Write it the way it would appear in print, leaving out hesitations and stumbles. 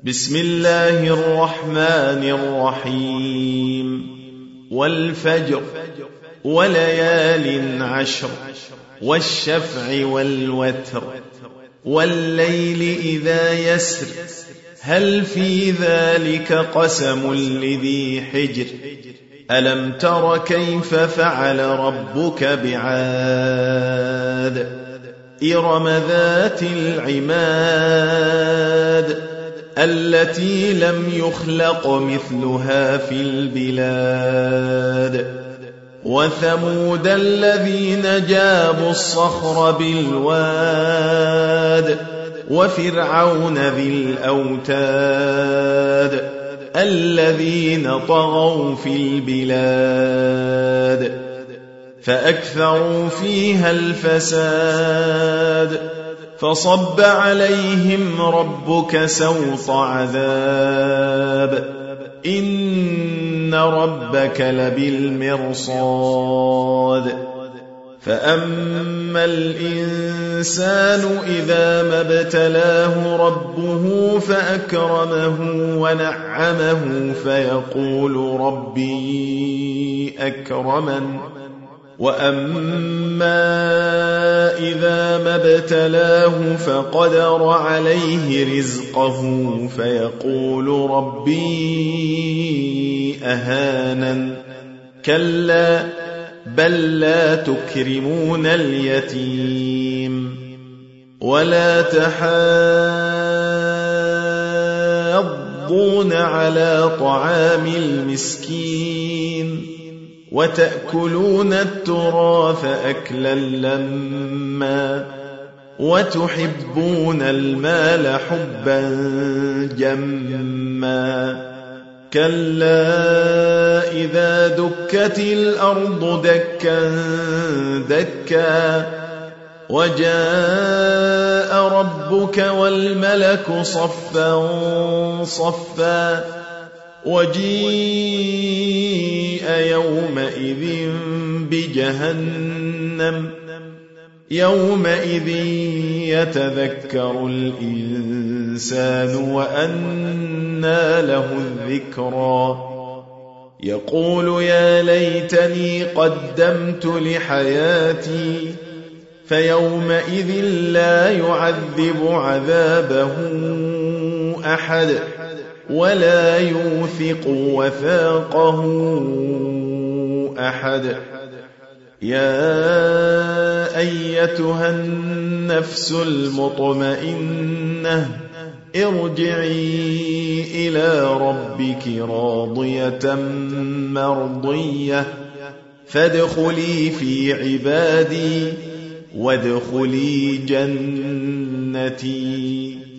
بسم الله الرحمن الرحيم والفجر وليال عشر والشفع والوتر والليل إذا يسر هل في ذلك قسم لذي حجر ألم تر كيف فعل ربك بعاد إرم ذات العماد التي لم يخلق مثلها في البلاد وثمود الذين جابوا الصخر بالواد وفرعون ذي الأوتاد الذين طغوا في البلاد فأكثروا فيها الفساد فصب عليهم ربك سوط عذاب إن ربك لبالمرصاد فأما الإنسان إذا ما ابتلاه ربه فأكرمه ونعمه فيقول ربي أكرمن وأما إذا ما ابتلاه فقدر عليه رزقه فيقول ربي أهانن كلا بل لا تكرمون اليتيم ولا تحاضون على طعام المسكين وتأكلون التراث أكلا لما وتحبون المال حبا جما كلا إذا دكت الأرض دكا دكا وجاء ربك والملك صفا صفا وجيء يومئذ بجهنم يومئذ يتذكر الإنسان وأنى له الذكرى يقول يا ليتني قدمت لحياتي فيومئذ لا يعذب عذابه أحد ولا يوثق وثاقه أحد يا أيتها النفس المطمئنة ارجعي إلى ربك راضية مرضية فادخلي في عبادي وادخلي جنتي